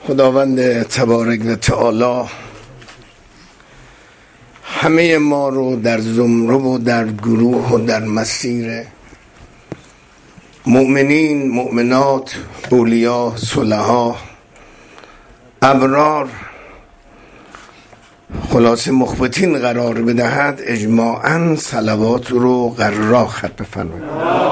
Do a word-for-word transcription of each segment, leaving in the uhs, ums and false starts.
خداوند تبارک و تعالی همه ما رو در زمره و در گروه و در مسیر مؤمنین، مؤمنات، اولیا، صلحا، ابرار، خلاصه مخبتین قرار بدهد. اجماعاً صلوات رو قرار خط بفرمایید.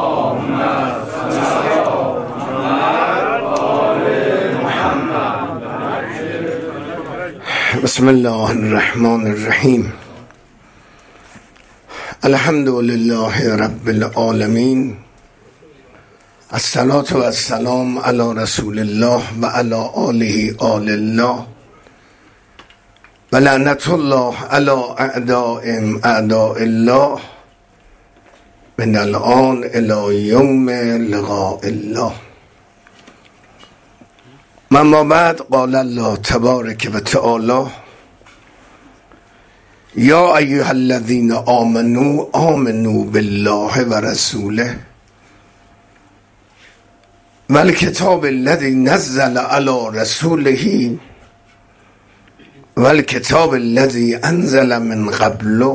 بسم الله الرحمن الرحیم. الحمد لله رب العالمین. الصلاة و السلام علی رسول الله و علی آله آل الله و لعنت الله علی اعدائهم اعداء الله من الآن الی یوم لقاء الله. اما بعد، قال الله تبارک و تعالی: یا ایها الذین آمنوا آمنوا بالله و رسوله و الکتاب الذی نزل علی رسوله و الکتاب الذی انزل من قبله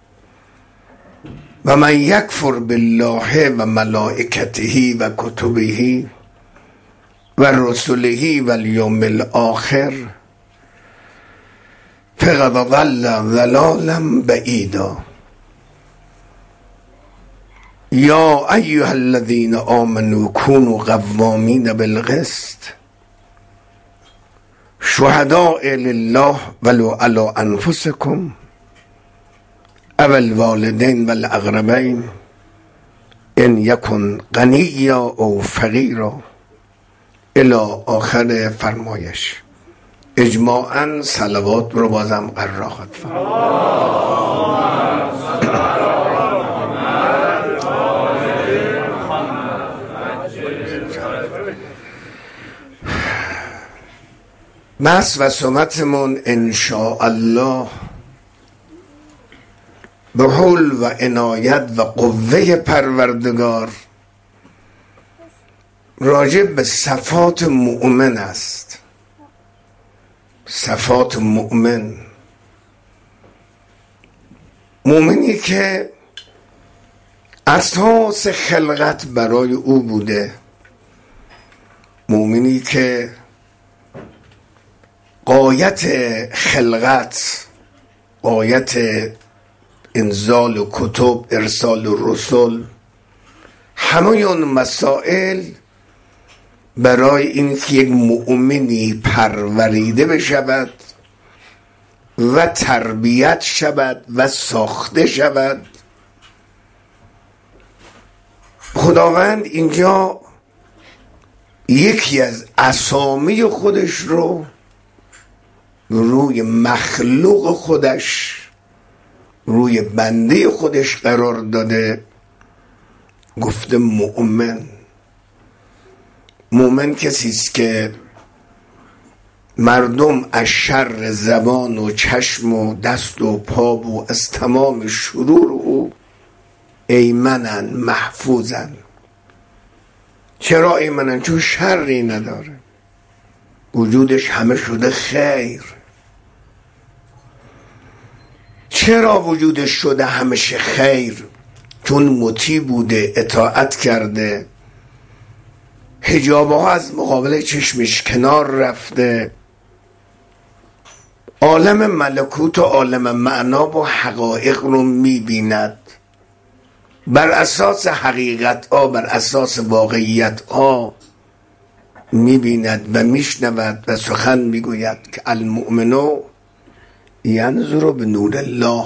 و من یکفر بالله و ملائکته و کتبه و رسله و الیوم الاخر فقد ضل ضلالا بعیدا. یا ایها الذین آمنوا کونوا قوامین بالقسط شهداء لله ولو علی انفسکم او الوالدین و الاقربین ان یکن غنیا او فقیرا الی آخر فرمایش. اجماعاً صلوات رو بازم قرار خواهد بس و سمتمون انشاءالله به حول و عنایت و قوه پروردگار راجع به صفات مؤمن است. صفات مؤمن، مؤمنی که اساس خلقت برای او بوده، مؤمنی که غایت خلقت، غایت انزال و کتب، ارسال و رسول، همه اون مسائل برای این که یک مؤمنی پروریده بشود و تربیت شود و ساخته شود. خداوند اینجا یکی از اسامی خودش رو روی مخلوق خودش، روی بنده خودش قرار داده، گفته مؤمن. مؤمن کسی است که مردم از شر زبان و چشم و دست و پا و از تمام شرور او ایمنن، محفوظن. چرا ایمنن؟ چون شری نداره، وجودش همه شده خیر. چرا وجودش شده همیشه خیر؟ چون مطیع بوده، اطاعت کرده، حجابه ها از مقابل چشمش کنار رفته، عالم ملکوت و عالم معنا و حقایق رو میبیند، بر اساس حقیقت ها، بر اساس واقعیت ها میبیند و میشنود و سخن میگوید که المؤمنو ینظر به نور الله.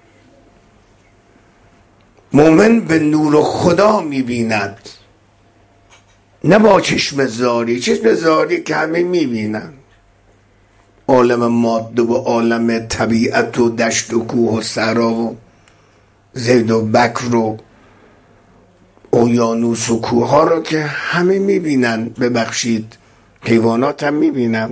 مؤمن به نور خدا میبیند، نه با چشم زاری. چشم زاری که همه میبینن، عالم ماده و عالم طبیعت و دشت و کوه و صحرا و زید و بکر و اقیانوس و کوه ها رو که همه میبینن. ببخشید، حیوانات هم میبینن،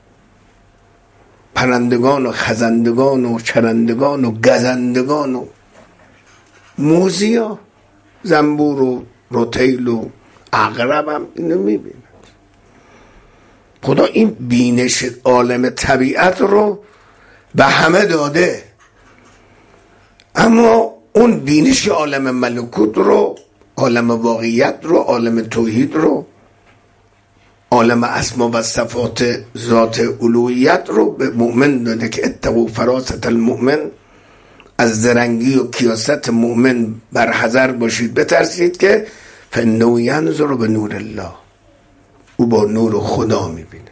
پرندگان و خزندگان و چرندگان و گزندگان و موزیا، زنبور و رتیل و عقرب هم اینو میبیند. خدا این بینش عالم طبیعت رو به همه داده، اما اون بینش عالم ملکوت رو، عالم واقعیت رو، عالم توحید رو، عالم اسما و صفات ذات الوهیت رو به مؤمن داده که اتقوا فراست المؤمن، از زرنگی و کیاست مؤمن بر حذر باشید، بترسید که فانه ینظر به نور الله، او با نور خدا میبینه.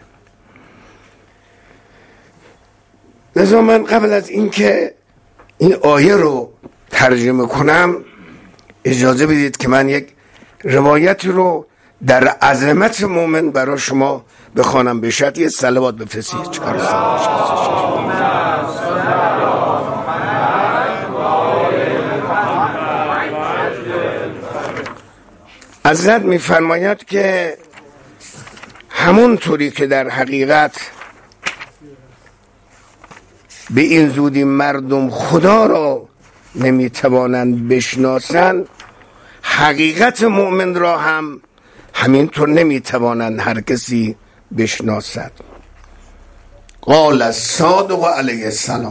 لذا من قبل از اینکه این آیه رو ترجمه کنم اجازه بدید که من یک روایتی رو در عظمت مؤمن برای شما بخوانم. به شرط یه صلوات بفرستید. چهار صلوات. حضرت میفرماید که همون طوری که در حقیقت به این زودی مردم خدا را نمیتوانند بشناسند، حقیقت مؤمن را هم همینطور نمیتوانند هر کسی بشناسد. قال الصادق علیه السلام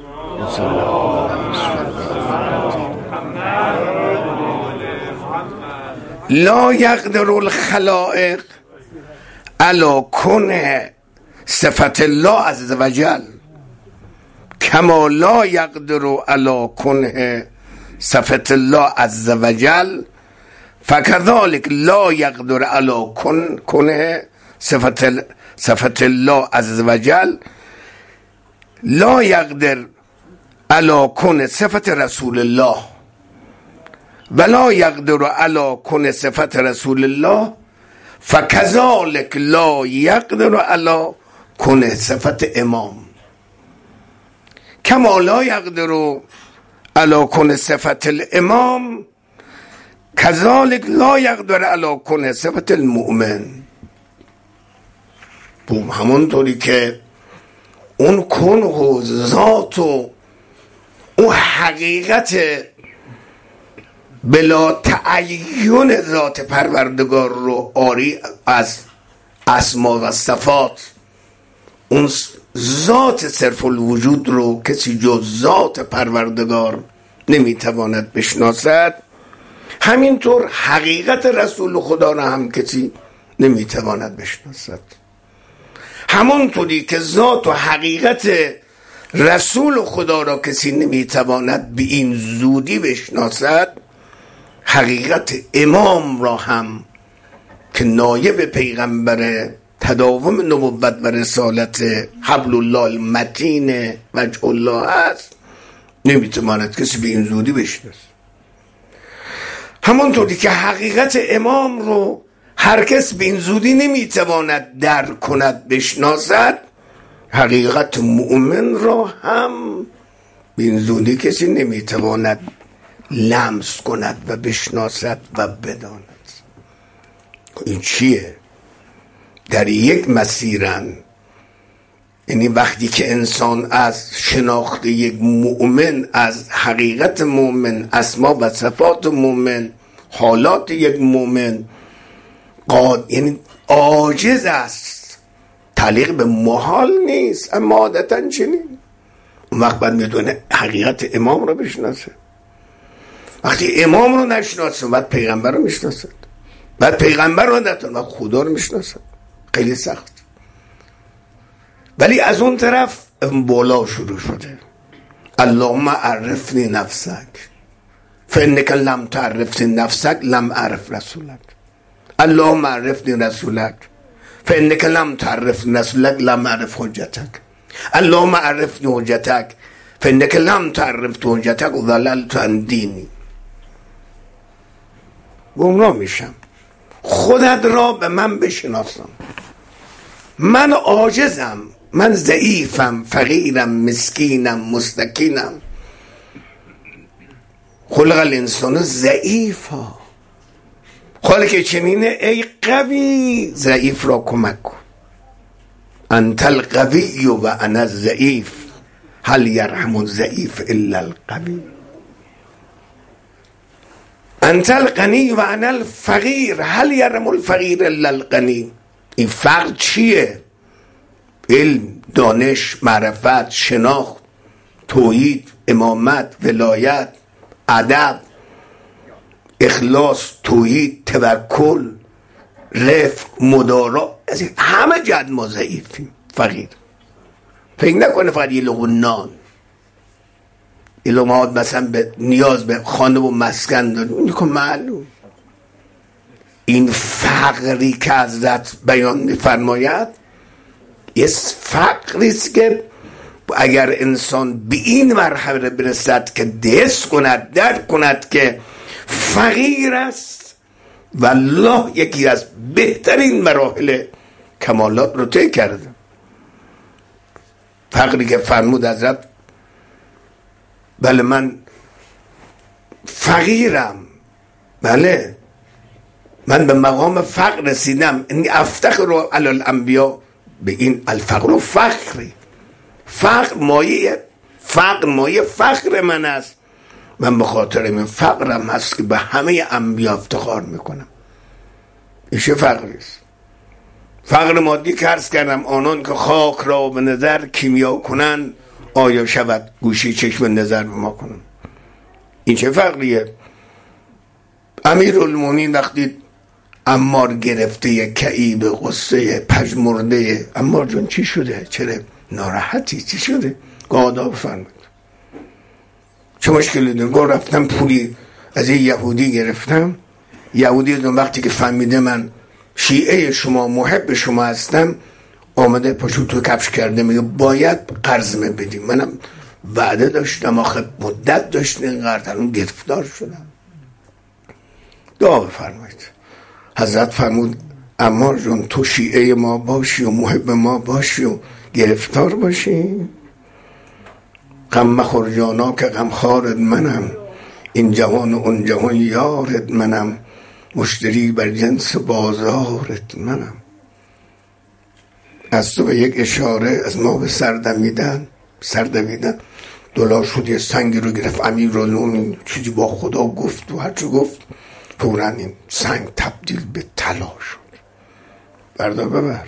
لا یقدر الخلائق علی کنه صفت الله عز وجل کما لا یقدر علی کنه صفت الله عز وجل فکذلک لا یقدر علی کنه صفت صفت الله عز وجل لا یقدر علی کنه صفت رسول الله ولا یقدر علی کنه صفت رسول الله فکذلک لا یقدر علی کنه صفت امام کما لا یقدر علی کنه صفت الامام کذالک لا یقدر علی کنه صفت المؤمن. بوم همونطوری که اون کنه و ذات و اون حقیقت بلا تعین ذات پروردگار رو آری از اسما و صفات، اون ذات صرف الوجود رو کسی جز ذات پروردگار نمیتواند بشناسد، همینطور حقیقت رسول خدا را هم کسی نمیتواند بشناسد. همونطوری که ذات و حقیقت رسول خدا را کسی نمیتواند به این زودی بشناسد، حقیقت امام را هم که نایب پیغمبر تداوم نبوت و رسالت حبل الله المتین وجه الله است، نمیتواند کسی به این زودی بشناسد. همونطوری که حقیقت امام رو هر کس به این زودی نمیتواند درک کند بشناسد، حقیقت مؤمن را هم به این زودی کسی نمیتواند لمس کند و بشناسد و بداند. این چیه؟ در یک مسیرن، یعنی وقتی که انسان از شناخت یک مؤمن، از حقیقت مؤمن، اسما و صفات مؤمن، حالات یک مؤمن قاد، یعنی عاجز است، تعلیق به محال نیست، اما عادتا چنین، اون وقت باید میدونه حقیقت امام رو بشناسه. وقتی امام رو نشناسه باید پیغمبر رو میشناسد، بعد پیغمبر رو نتونه خدا رو میشناسد. خیلی سخت. ولی از اون طرف بالا شروع شده. اللهم عرفنی نفسک فانک لم تعرفنی نفسک لم اعرف رسولک. اللهم عرفنی رسولک فانک لم تعرفنی رسولک لم اعرف حجتک. اللهم عرفنی حجتک فانک لم تعرف حجتک و ضللت عن دینی. گمراه میشم. خودت را به من بشناسم. من عاجزم، من ضعیفم، فقیرم، مسکینم، مستکینم. خلق الانسان ضعیفا. خالق چنینه ای قوی ضعیف را کمک کن. انت القوی و انا الضعیف هل یرحم الضعیف الا القوی. انت الغنی و انا الفقیر هل یرحم الفقیر الا الغنی. این فقر چیه؟ علم، دانش، معرفت، شناخت، توحید، امامت، ولایت، ادب، اخلاص، توحید، توکل، رفق، مدارا، از این همه جد ما ضعیفیم. فقیر فکر نکنه فقط یه لقمه نان، یه لقمه مثلا به نیاز به خانه و مسکن داریم، این که معلوم. این فقری که حضرت بیان می‌فرماید یه فقری است که اگر انسان به این مرحله برسد که دست کند، درک کند که فقیر است، والله یکی از بهترین مراحل کمالات رو طی کرده. فقری که فرمود حضرت بله من فقیرم، بله من به مقام فقر رسیدم، این افتخر علی الانبیا به این الفقر و فخری، فقر مایه فقر مایه فخر من است، من به خاطر این فقرم هست که به همه انبیا افتخار میکنم. این چه فقری است؟ فقر مادی که عرض کردم آنان که خاک را به نظر کیمیا کنن، آیا شود گوشی چشم نظر به ما کنن؟ این چه فقریه؟ امیرالمومنین وقتی عمار گرفته کعیب غصه پژمرده، عمار جون چی شده؟ چرا ناراحتی؟ چی شده؟ گادا بفرمید چه مشکلی داره؟ گفت رفتم پولی از این یهودی گرفتم، یهودی دون وقتی که فهمیده من شیعه شما محب شما هستم آمده پاشو تو کفش کرده، میگه باید قرض من بدیم. منم وعده داشتم آخه مدت داشتم این قرض، الان گرفتار شدم. دعا بفرمایید. حضرت فرمود عمار جون تو شیعه ما باشی و محب ما باشی و گرفتار باشی، غم مخور جانا که غم خارت منم، این جهان و اون جهان یارت منم، مشتری بر جنس بازارت منم. از تو به یک اشاره از ما به سردمیدن سردمیدن دلار شد، یه سنگی رو گرفت امیرالمومنین، چیزی با خدا گفت و هرچی گفت فوراً این سنگ تبدیل به طلا شد. بردار ببر.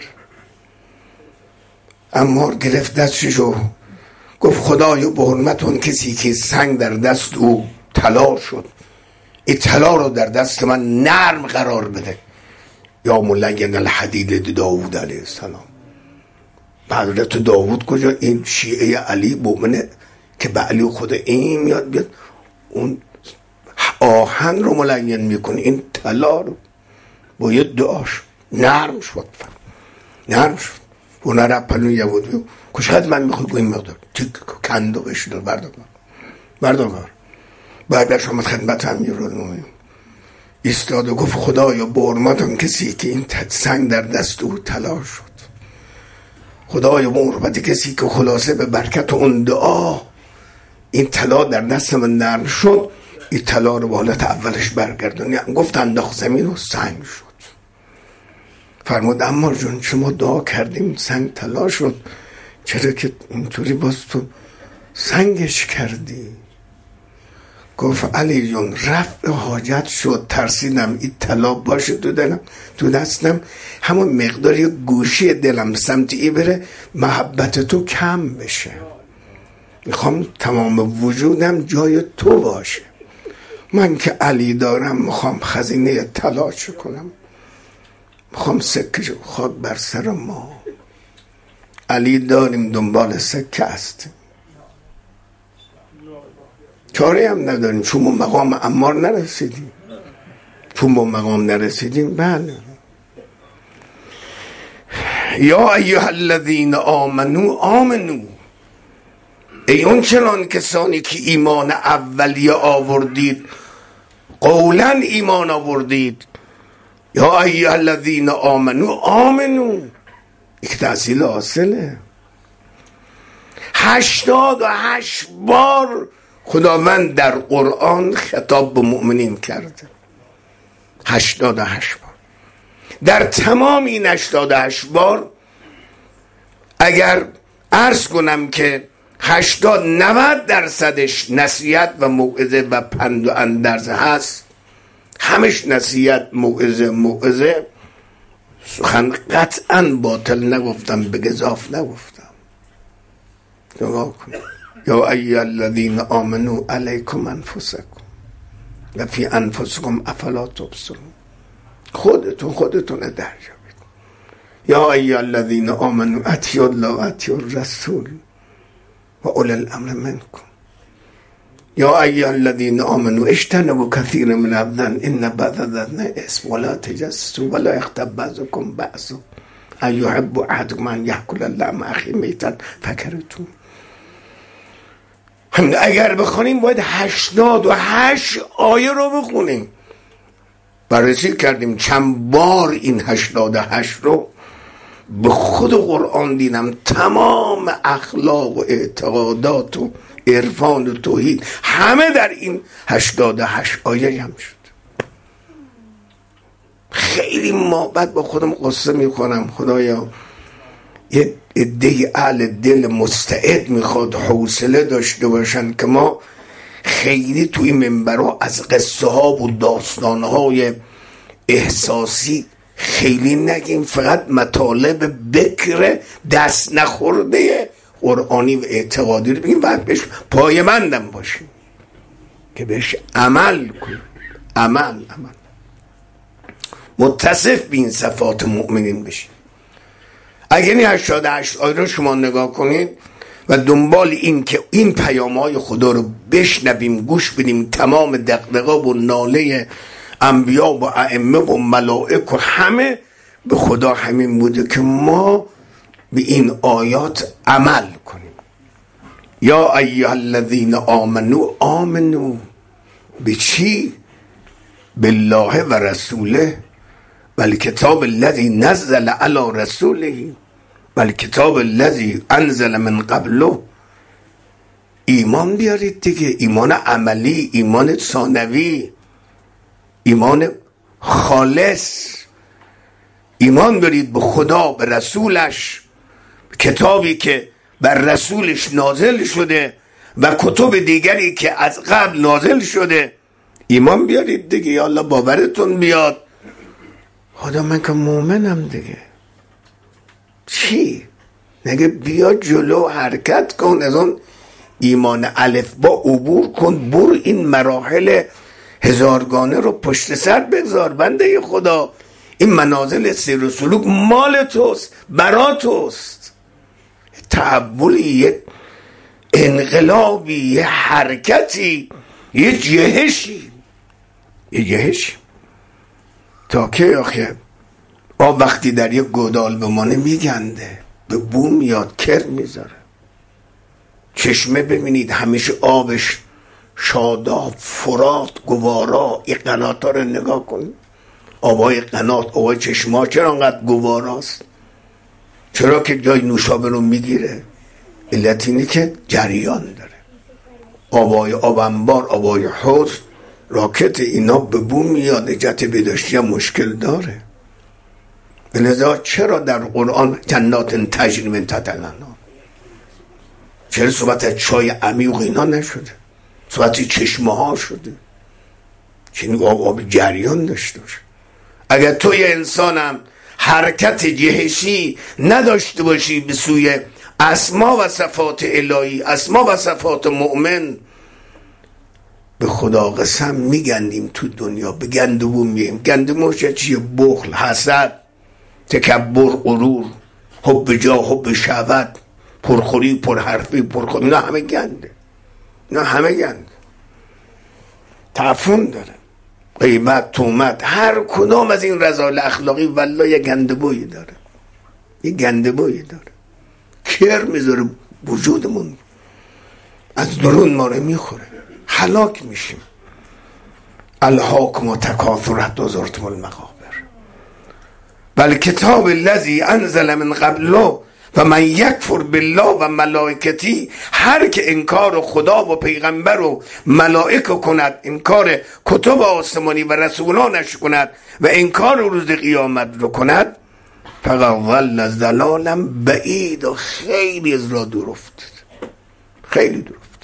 عمار گرفت دستشو گفت خدایا به حرمت اون کسی که سنگ در دست او طلا شد، این طلا رو در دست من نرم قرار بده. یا ملین الحدید داوود علیه السلام. حضرت داوود کجا؟ این شیعه علی مؤمنه که به علی خود این میاد بیاد اون آهن رو ملین میکنه، این طلا رو با یه دعاش نرم شد، نرم شد. اون رفت پلون یهودی کشخد من میخواد این مقدار تیک کندو بشید بردار بردار بعدش آمد خدمت امیرالمومنین ایستاد و گفت خدایا به حرمت آن کسی که این سنگ در دست او طلا شد، خدایا به حرمت کسی که خلاصه به برکت اون دعا این طلا در دست من نرم شد، این طلا رو به حالت اولش برگردونی. گفت انداخت زمین و سنگ شد. فرمود عمار جون شما دعا کردیم سنگ طلا شد، چرا که اینطوری باز تو سنگش کردی؟ گفت علی جون رفع حاجت شد، ترسیدم این طلا باشه تو دلم تو دستم همون مقداری گوشی دلم سمتی بره محبت تو کم بشه، میخوام تمام وجودم جای تو باشه. من که علی دارم میخوام خزینه طلا چه کنم، میخوام سکه خاک بر سر ما. علی داریم دنبال سکه است، چاره هم نداریم چون به مقام عمار نرسیدیم. چون به مقام نرسیدیم بله. یا ایها الذین آمنو آمنو، ای اون چنان کسانی که ایمان اولیه آوردید، قولا ایمان آوردید. یا ایها الذین آمنو آمنو، یک تحصیل حاصله. هشتاد و هشت بار خداوند در قرآن خطاب به مؤمنین کرده، هشتاد و هشت بار. در تمام این هشتاد و هشت بار اگر عرض کنم که هشتاد نود درصدش نصیحت و موعظه و پند و اندرز هست، همش نصیحت موعظه موعظه، سخن قطعا باطل نگفتم، به گزاف نگفتم. نگاه کن. یا ایها الذین آمنوا علیکم انفسکم و فی انفسکم افلا تبصرون. خودتون خودتون درجابید. یا ایها الذین آمنوا اطیعوا الله و اطیعوا الرسول و اولی الامر منکم. یا ایها الذین آمنوا اجتنبوا کثیرا من الظن ان بعض الظن اثم ولا تجسسوا ولا یغتب بعضکم بعضا ایحب احدکم ان یاکل لحم اخیه میتا فکرهتموه. اگر بخونیم باید هشتاد و هشت آیه رو بخونیم. بررسی کردیم چند بار این هشتاد و هشت رو. به خود قرآن دیدم تمام اخلاق و اعتقادات و عرفان و توحید همه در این هشتاد و هشت آیه جمع شد. خیلی ما بعد با خودم قصه میکنم، خدایا یه عده اهل دل مستعد میخواد حوصله داشته باشن که ما خیلی توی منبرها از قصه ها و داستان های احساسی خیلی نگیم، فقط مطالب بکر دست نخورده قرآنی و اعتقادی رو بگیم، بعد بهش پایمندم باشیم که بهش عمل کنیم. عمل عمل متصف به این صفات مؤمنین بشیم. اگر این هشتاد و هشت آیه رو شما نگاه کنید و دنبال این که این پیام‌های خدا رو بشنویم، گوش بدیم، تمام دغدغه و ناله انبیا و ائمه و ملائک و همه به خدا همین بوده که ما به این آیات عمل کنیم. یا ایها الذین آمنو آمنو به چی؟ بالله و رسوله و الکتاب الذی نزل علی رسوله و الکتاب الذی انزل من قبله. ایمان بیارید دیگه، ایمان عملی، ایمان ثانوی، ایمان خالص. ایمان برید به خدا، به رسولش، کتابی که بر رسولش نازل شده و کتب دیگری که از قبل نازل شده. ایمان بیارید دیگه، یا الله باورتون بیاد. خدا من که مومنم دیگه، چی؟ نگه بیا جلو حرکت کن، از اون ایمان الف با عبور کن، برو این مراحل هزارگانه رو پشت سر بگذار. بنده خدا این منازل سیر و سلوک مال توست، برا توست. تحولی، یه انقلابی، یه حرکتی، یه جهشی، یه جهشی تا که آخه آب وقتی در یک گودال بمانه میگنده، به بوم میاد، کر میذاره. چشمه ببینید همیشه آبش شاداب، فرات، گوارا. این قنات ها رو نگاه کنید، آبای قنات، آبای چشمه چرا انقدر گواراست؟ چرا که جای نوشابه رو میگیره؟ علت اینه که جریان داره. آبای آب انبار، آبای حوض، راکت اینا به بوم میاد، نجات بداشتی هم مشکل داره. لذا چرا در قرآن جنات تجری من تحتها الانهار؟ چرا صحبت از چای عمیق اینا نشده؟ صحبت چشمه ها شده. چنین آب آب جریان داشته باشه. اگر توی انسانم حرکت جهشی نداشته باشی به سوی اسما و صفات الهی، اسما و صفات مؤمن، به خدا قسم میگندیم تو دنیا، به گندمون میگیم. گندموش چیه؟ بخل، حسد، تکبر، غرور، حب جاه، حب شهوت، پرخوری، پرحرفی، پرخوری. اینا همه گنده، اینا همه گنده. تعفن داره، غیبت، تهمت، هر کدام از این رذایل اخلاقی والله یه گندبویی داره، یه گندبویی داره. کر میذاره وجودمون، از درون ما رو میخوره، هلاک میشیم. الهاکم تکاثر حتی زرتم المقابر بل کتاب الذی انزل من قبله و من یکفر بالله و ملائکتی. هر که انکار خدا و پیغمبر و ملائکه کند، انکار کتب آسمانی و رسولانش کند و انکار روز قیامت رو کند، فقط ضل ضلالا بعید، و خیلی از راه دور افتاد، خیلی دور افتاد.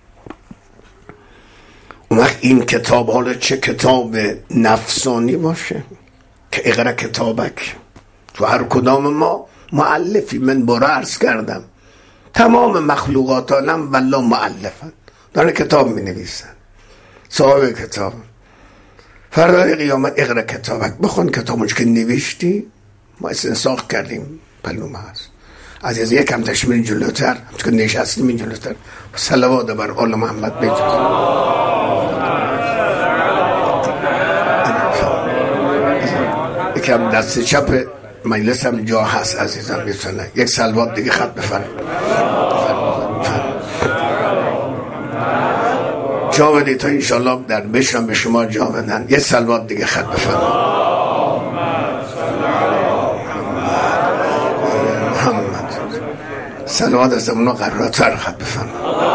اون وقت این کتاب، حالا چه کتاب نفسانی باشه که اقرا کتابک، تو هر کدام ما مؤلفی. من بارا عرض کردم تمام مخلوقات عالم والله مؤلفن، دارن کتاب می نویسن، صاحب کتاب. فردای قیامت اقرا کتابک، بخون کتابش که نوشتی ما استنساخ کردیم پلومه هست. عزیز یکم تشمیر جلوتر که نشستیم این جلوتر صلوات بر آل محمد بجز. یکم دست چپ مجلس هم جا هست عزیزم میتونه یک صلوات دیگه خط بفرم جا بدید تا انشالله در بشم به شما جا بدن. یک صلوات دیگه خط بفرم. صلوات از اونو قراراتر خط بفرم.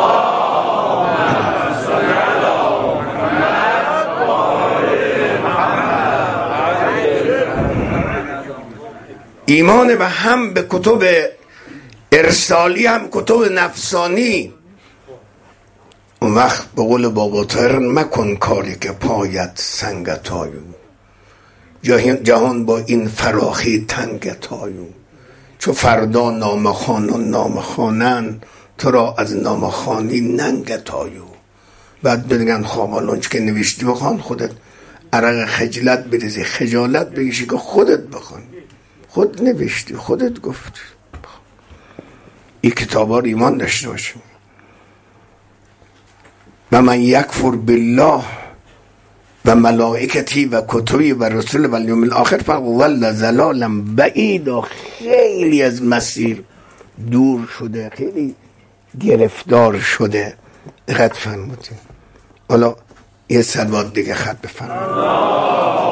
ایمان به هم به کتب ارسالی هم کتب نفسانی. اون وقت به قول بابا طاهر مکن کاری که پایت سنگت آیو، جهان با این فراخی تنگت آیو، چو فردا نام خوان و نام خوانن تو را از نام خوانی ننگت آیو. بعد بگن خوابالون که نوشتی بخوان خودت عرق خجلت بریزی، خجالت بگیشی که خودت بخوان، خود نوشتی خودت گفتی. این کتاب ها رو ایمان داشته باشیم. و من یکفر بالله و ملائکتی و کتبی و رسول و الیوم الاخر فضل ضلالا بعیدا، خیلی از مسیر دور شده، خیلی گرفتار شده. دقت فرمودید. حالا یه صلوات دیگه خط بفرمایید.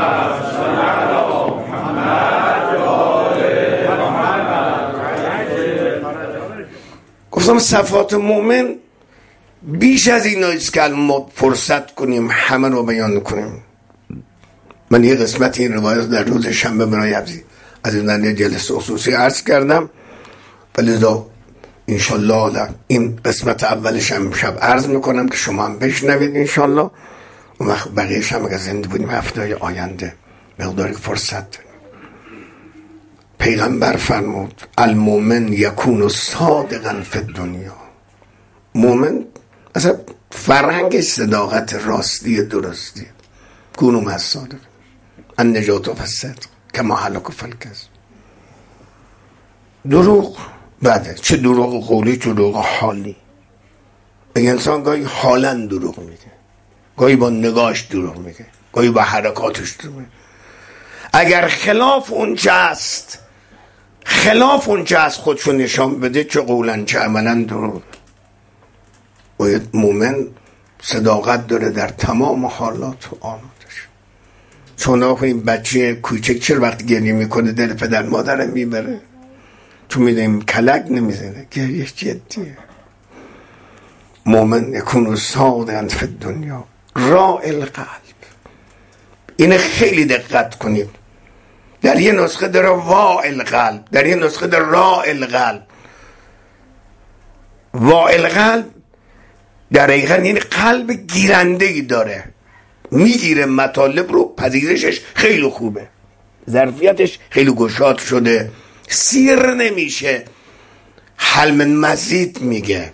گفتم صفات مومن بیش از این است که ما فرصت کنیم همه رو بیان کنیم. من یه قسمت این روایت در روز شنبه برای عبزی از این جلسه خصوصی عرض کردم، ولی دا انشالله این قسمت اولش هم شب عرض میکنم که شما هم بشنوید انشالله. اون وقت بقیهش هم اگر زنده بودیم هفته آینده مقداری فرصت داریم. پیغمبر فرمود المومن یکون صادقا فی الدنیا. مومن اصلا فرهنگ صداقت راستی درستی. کونو مع الصادق النجات فی الصدق کما هلک فی الکذب. دروغ بعده، چه دروغ قولی چه دروغ حالی. اگه انسان گاهی حالا دروغ میگه، گاهی با نگاهش دروغ میگه، گاهی با حرکاتش دروغ میگه. اگر خلاف اونچه است خلاف اونچه از خودشو نشان بده، چه قولن چه عملا دروغ. باید مومن صداقت داره در تمام حالات و آمادش. چون آخه این بچه کوچک چرا وقت گریه میکنه دل پدر مادرم میبره؟ چون میدونیم کلک نمیزنه، گریه جدیه. مومن یکون صادقا فی الدنیا راء القلب. اینه خیلی دقت کنید. در یه نسخه داره واء القلب، در یه نسخه داره راء القلب. واء القلب در حقیقت یعنی قلب گیرندگی داره، میگیره مطالب رو، پذیرشش خیلی خوبه، ظرفیتش خیلی گشاد شده، سیر نمیشه، حل من مزید میگه.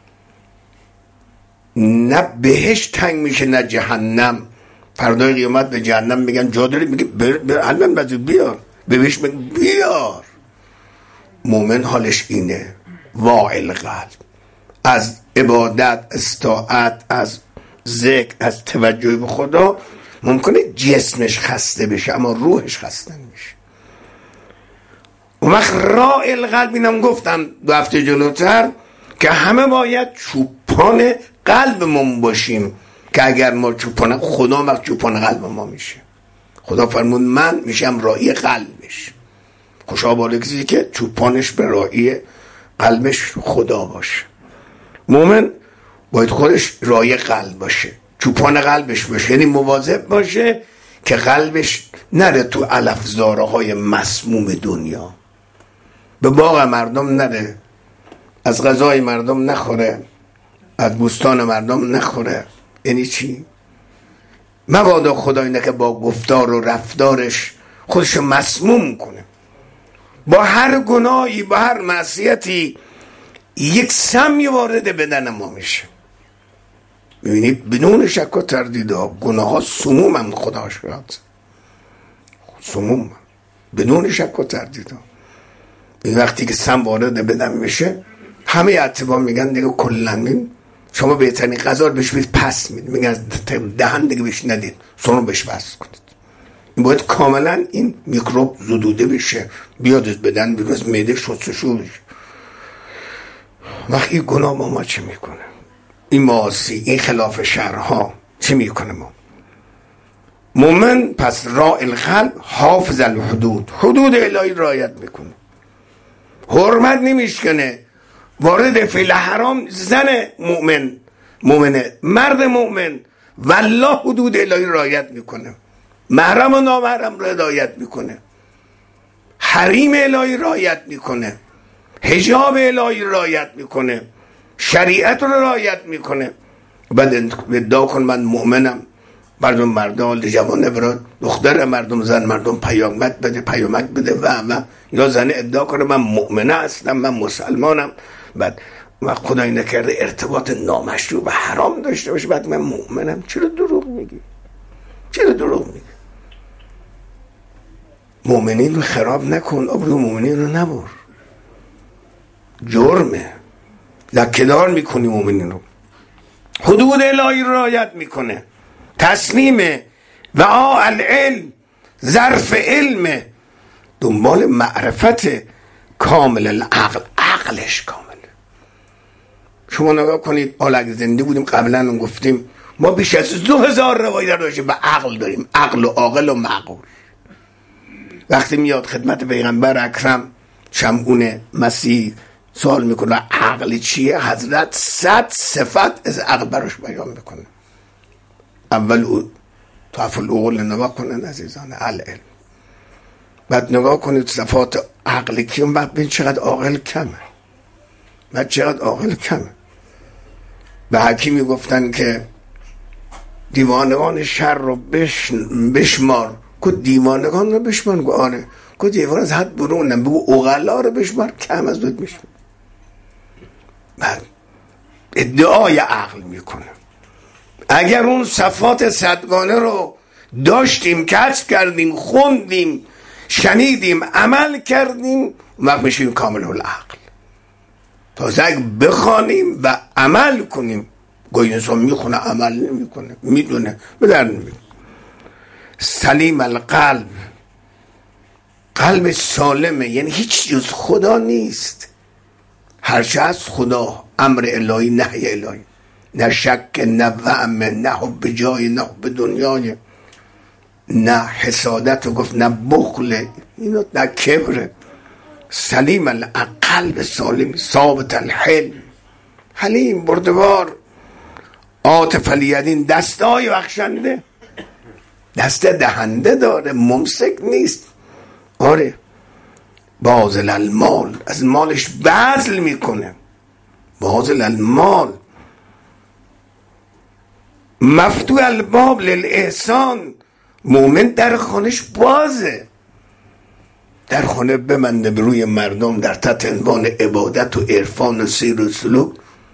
نه بهش تنگ میشه نه جهنم. فردای قیامت به جهنم میگن جا داری، میگه حل من مزید بیار، بهش میگه بیار. مومن حالش اینه، واء القلب. از عبادت، استاعت، از ذکر، از توجه به خدا ممکنه جسمش خسته بشه اما روحش خسته نمیشه. اون وقت راء القلب اینم گفتم دو هفته جلوتر که همه باید چوپان قلبمون باشیم، که اگر ما چوپان خدا وقت چوپان قلب ما میشه. خدا فرمود من میشم راعی قلبش. خوشا باله کسی که چوپانش به راعی قلبش خدا باشه. مومن باید خودش راعی قلب باشه، چوپان قلبش باشه، یعنی مواظب باشه که قلبش نره تو علفزاره های مسموم دنیا، به باغ مردم نره، از غذای مردم نخوره، از بوستان مردم نخوره. یعنی چی؟ مبادا خدا اینه که با گفتار و رفتارش خودشو مسموم کنه. با هر گناهی، با هر معصیتی یک سمی وارد بدن ما میشه. میبینید بدون شک و تردید گناه ها سموم هم خدا شد، سموم بدون شک و تردید. این وقتی که سم وارد بدن میشه همه اتباع میگن دیگه کلا شما بهترین غذا رو بهش پس میدید، میگن دهن دیگه بهش ندید، سونو بهش پس کنید. این باید کاملا این میکروب زدوده بشه، بیاد بدن بیرون از معده شستشو بشه. وقتی این گناه با ما چه میکنه؟ این معاصی، این خلاف شرها چه میکنه؟ ما مومن پس راعی القلب حافظ الحدود، حدود الهی رعایت میکنه، حرمت نمیشکنه. وارد فعل حرام زن مؤمن مؤمنه، مرد مؤمن والله حدود الهی رعایت میکنه، محرم و نامحرم رعایت میکنه، حریم الهی رعایت میکنه، حجاب الهی رعایت میکنه، شریعت رو رعایت میکنه. بعد ادعا کن من مؤمنم، مردم مردان جوانه براد دختر مردم زن مردم پیامک بده پیامک بده و و یا زن ادعا کنه من مؤمنه هستم، من مسلمانم، بعد و خدای نکرده ارتباط نامشروع و حرام داشته باشه، بعد من مؤمنم. چرا دروغ میگی؟ چرا دروغ میگی؟ مؤمنین رو خراب نکن، آبرو مؤمنین رو نبر، جرمه، لکه‌دار میکنی مؤمنین رو. حدود الهی رو رعایت میکنه، تسلیمه و آ العلم ظرف علم، دنبال معرفت کامل العقل، عقلش کامل. شما نگاه کنید، حالا اگه زنده بودیم قبلا گفتیم ما بیش از دو هزار روایت راجع به عقل داریم، عقل و عاقل و معقول. وقتی میاد خدمت پیغمبر اکرم شمعون مسیح سوال میکنه عقل چیه، حضرت صد صفت از عقل براش بیان میکنه. اول او طرف العقول نگاه کنن عزیزان، العلم. بعد نگاه کنید صفات عقل کیم، بعد ببین چقدر عاقل کمه، بعد چقدر عاقل کمه. به حکیمی گفتن که دیوانگان شر رو بشمار، که دیوانگان رو بشمار؟ گو آره. که دیوان از حد برونم، بگو اغلا رو بشمار، کم از دود میشمار. بعد ادعای عقل میکنه. اگر اون صفات صدگانه رو داشتیم، کسب کردیم، خوندیم، شنیدیم، عمل کردیم، وقت میشیم کامل العقل. تازه اگه بخوانیم و عمل کنیم، گوی انسان میخونه عمل نمیکنه، میدونه بدر نمیکنه. سلیم القلب، قلب سالمه، یعنی هیچ جز خدا نیست، هرچه از خدا، امر الهی نهی الهی، نه شک نه وهم نه حب جای نه حب دنیای نه حسادت و گفت نه بخل، اینو نه کبره. سلیم القلب سالم، ثابت الحلم، حلیم، بردبار، عاطف الیدین، دستای بخشنده، دست دهنده داره، ممسک نیست. آره. باذل المال، از مالش بذل میکنه، باذل المال. مفتوح الباب للاحسان، مومن در خانش بازه، در خانه بمنده به روی مردم در تحت عنوان عبادت و عرفان و سیر و سلوک.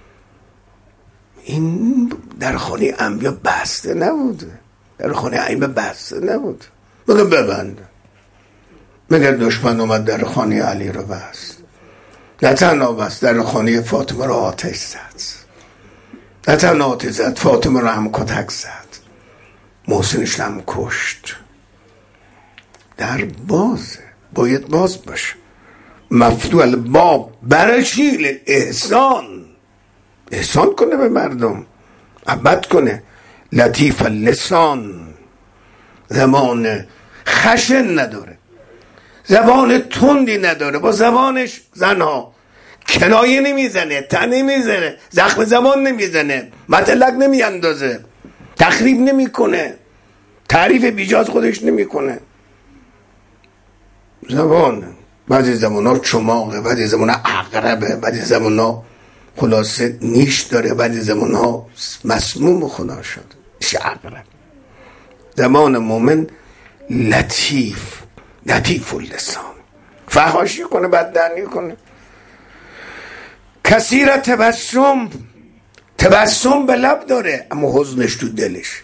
این در خانه انبیا بسته نبوده، در خانه ائمه بسته نبود. بگه ببنده، مگر دشمن اومد در خانه علی رو بست؟ نه تنها بست، در خانه فاطمه رو آتش زد، نه تنها آتش زد، فاطمه رو هم کتک زد، محسنش هم کشت. در بازه، باید باز باشه. مفتوح الباب، برای چی؟ احسان، احسان کنه به مردم، عبد کنه. لطیف اللسان، زبان خشن نداره، زبان تندی نداره، با زبانش زنها کنایه نمیزنه، تن نمیزنه، زخم زبان نمیزنه، مطلق نمیاندازه، تخریب نمیکنه، تعریف بیجاز خودش نمیکنه. زبان بعضی زمان ها چماقه، بعضی زمان ها عقربه، بعضی زمان ها خلاصه نیش داره، بعضی زمان ها مسموم خدا شد عقرب. زمان مومن لطیف، لطیف اللسان، فحاشی کنه، بددهنی کنه. کثیر تبسم، تبسم به لب داره اما حزنش تو دلش.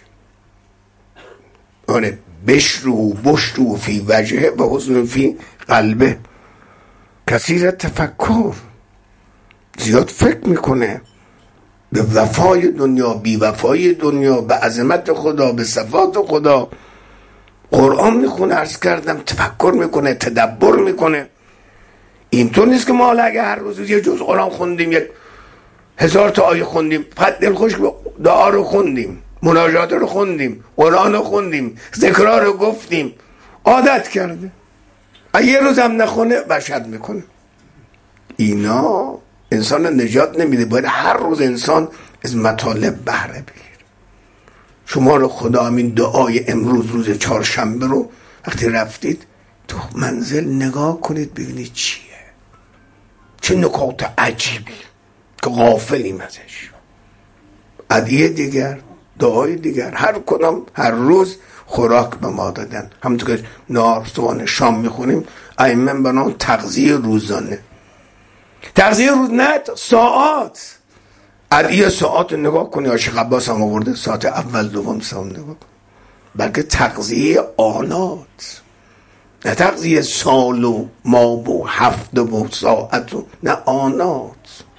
آره بشرو بشرو فی وجهه و حزن فی قلبه. کثیر تفکر، زیاد فکر میکنه به وفای دنیا، بی وفای دنیا، به عظمت خدا، به صفات خدا. قرآن میخونه، عرض کردم تفکر میکنه، تدبر میکنه. اینطور نیست که ما اگه هر روز یه جز قرآن خوندیم، یک هزار تا آیه خوندیم، فقط دلخوش دعا رو خوندیم، مناجات رو خوندیم، قرآن رو خوندیم، ذکرها رو گفتیم، عادت کرده. اگه یه روز هم نخونه وحشت میکنه. اینا انسان نجات نمیده. باید هر روز انسان از مطالب بهره بگیر. شما رو خدا همین دعای امروز روز چهارشنبه رو وقتی رفتید تو منزل نگاه کنید ببینید چیه، چه نکات عجیبی که غافلیم ازش. ادعیه دیگر، دعای دیگر، هر کدام هر روز خوراک به ما دادن. همونطور که نهار صبحانه شام میخونیم ائمه بنام تغذیه روزانه. تغذیه روز نه ساعات. ادعیه ساعت نگاه کنی، عاشق عباس هم آورده ساعت اول دوم سوم نگاه کن. بلکه تغذیه آنات، نه تغذیه سال و ماه و هفته و ساعت و نه آنات.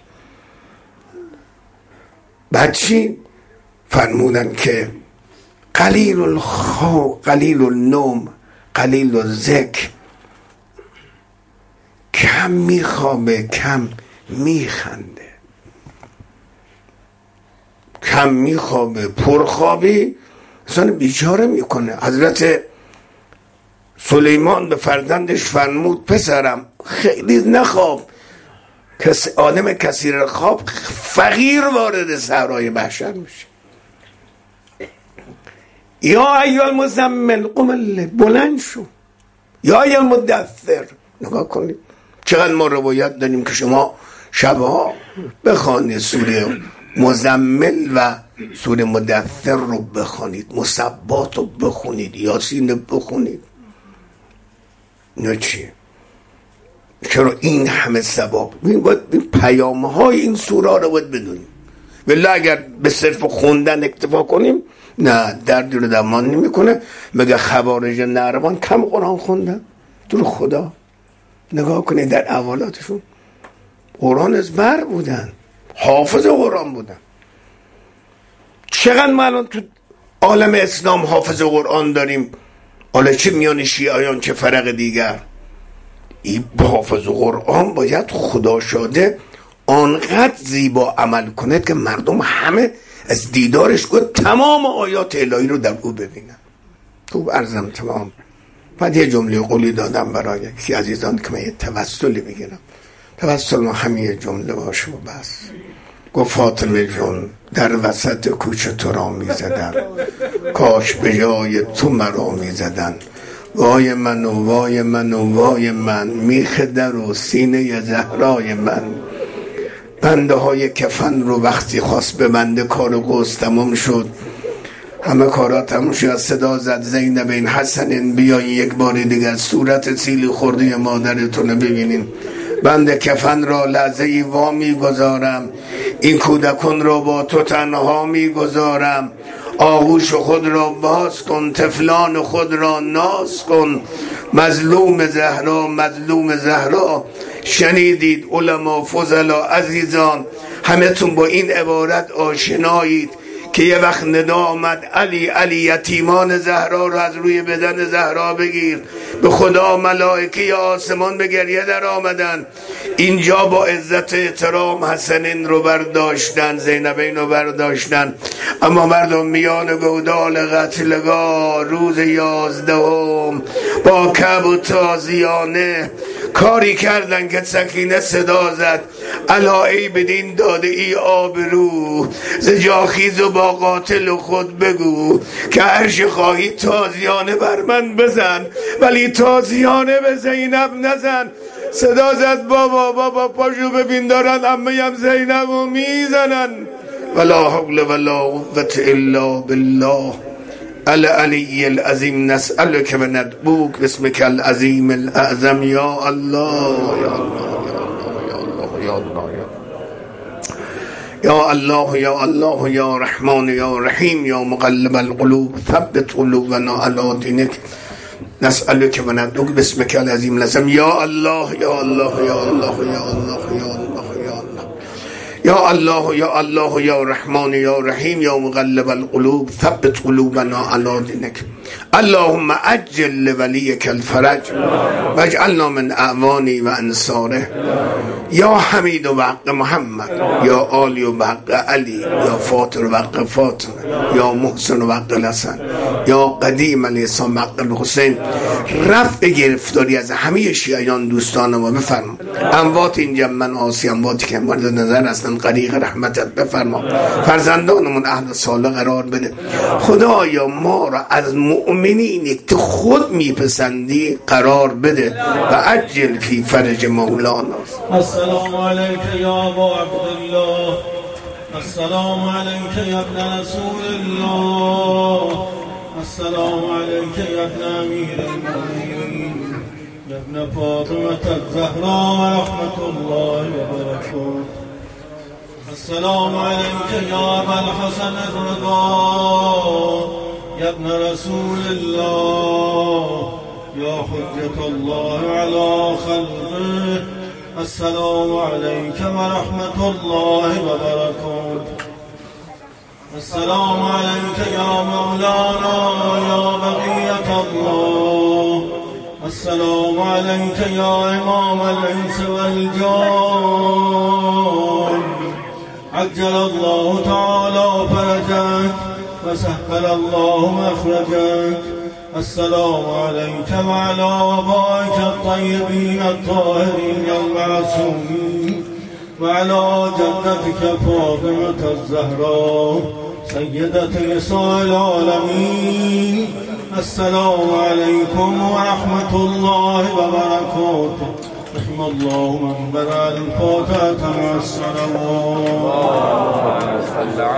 بعد چی فرمودن که قلیل الخو قلیل النوم قلیل الذکر، کم میخوابه کم میخنده. کم میخوابه، پرخوابی انسان بیچاره میکنه. حضرت سلیمان به فرزندش فرمود پسرم خیلی نخواب، کس آدم کثیر خواب فقیر وارد صحرای محشر میشه. یا ایها المزمل قم الليل، بلند شو. یا ایها المدثر. نگاه کنید چقدر ما روایت داریم که شما شبها بخوانید سوره مزمل و سوره مدثر رو بخوانید، مصبات رو بخونید، یاسین رو بخونید. نه چیه؟ چرا این همه ثواب؟ این پیام های این سوره رو باید بدونیم. ولی اگر به صرف خوندن اکتفا کنیم نه، دردی رو درمان نمیکنه. مگه خوارج نهروان کم قرآن خوندن؟ تو خدا نگاه کنید در اولاتشون قرآن ازبر بودن، حافظ قرآن بودن. چقدر ما الان تو عالم اسلام حافظ قرآن داریم، حالا چه میان شیعیان چه فرق دیگر. این حافظ قرآن باید خدا شاده آنقدر زیبا عمل کنه که مردم همه از دیدارش گفت تمام آیات الهی رو در او ببینن. خوب عرضم تمام. بعد یه جمله قولی دادم برای یکی عزیزان که من یه توسلی بگیرم. توسل ما همین جمله باشه و بس. گفت فاطمه جون در وسط کوچه تو را می زدن، کاش به جای تو مرا می زدن. وای من و وای من و وای من، میخ در و سینه زهرای من. بنده های کفن رو وقتی خواست به بنده کار قوس تمام شد، همه کارا تمام شد، صدا زد زینب این حسن بیاین یک بار دیگر صورت سیلی خورده مادرتون رو ببینین. بنده کفن را لحظه ای وا می گذارم، این کودکان را با تو تنها می گذارم. آغوش خود را باز کن، طفلان خود را ناز کن. مظلوم زهرا مظلوم زهرا. شنیدید علما فضلا عزیزان، همه تون با این عبارت آشنایید که یه وقت ندا آمد علی علی یتیمان زهرا رو از روی بدن زهرا بگیر. به خدا ملائکه آسمان به گریه در آمدن. اینجا با عزت احترام حسنین رو برداشتن، زینبین رو برداشتن، اما مردم میان گودال قتلگاه روز یازدهم با کب و تازیانه کاری کردن که سکینه صدا زد الا ای بدین داده ای آبرو، ز جاخیز و با قاتل خود بگو که هرچه خواهی تازیانه بر من بزن، ولی تازیانه به زینب نزن. صدا زد بابا بابا پاشو ببین دارن عمه هم زینب رو میزنن. ولا حول ولا قوة الا بالله. العلی العظیم نسألك و ندعوک باسمك العظیم الاعظم یا الله یا الله یا الله یا الله یا الله یا رحمان یا رحیم یا مقلب القلوب ثبت قلوبنا علی دینک نسألك و ندعوک باسمك العظیم الاعظم یا الله یا الله یا الله یا الله یا الله یا الله یا الله یا رحمان یا رحیم یا مقلب القلوب ثبت قلوبنا علی دینک اللهم عجل لولیک الفرج واجعلنا من اعوانی و انصاره یا حمید و حق محمد یا آلی و حق علی یا فاطر و حق فاطمه یا محسن و حق الحسن یا قدیم علیه السلام و حق الحسین رفع گرفتاری از همه شیعیان دوستان ما بفرما. اموات اینجا من آسی امواتی که مورد نظر هستند غریق رحمتت بفرما. فرزندانمون اهل صالح قرار بده. خدایا ما را از مؤمنینی که خود میپسندی قرار بده و عجل فی فرج مولانا. السلام علیک یا ابا عبدالله، السلام علیک یا ابن رسول الله، السلام علیک یا ابن امیر المؤمنین یا ابن فاطمة الزهراء و رحمت الله و برکاته. السلام علیک یا ابا الحسن الرضا یا ابن رسول الله یا حجة الله علی خلقه. السلام عليك ورحمة الله وبركاته. السلام عليك يا مولانا يا بقية الله. السلام عليك يا إمام الإنس والجان. عجل الله تعالى فرجك وسهل الله مخرجك. السلام عليك وعلى آبائك الطيبين الطاهرين المعصومين وعلى جدتك فاطمة الزهراء سيدة نساء العالمين. السلام عليكم ورحمة الله وبركاته. رحم الله من بدأ الفاتحة مع الصلوات.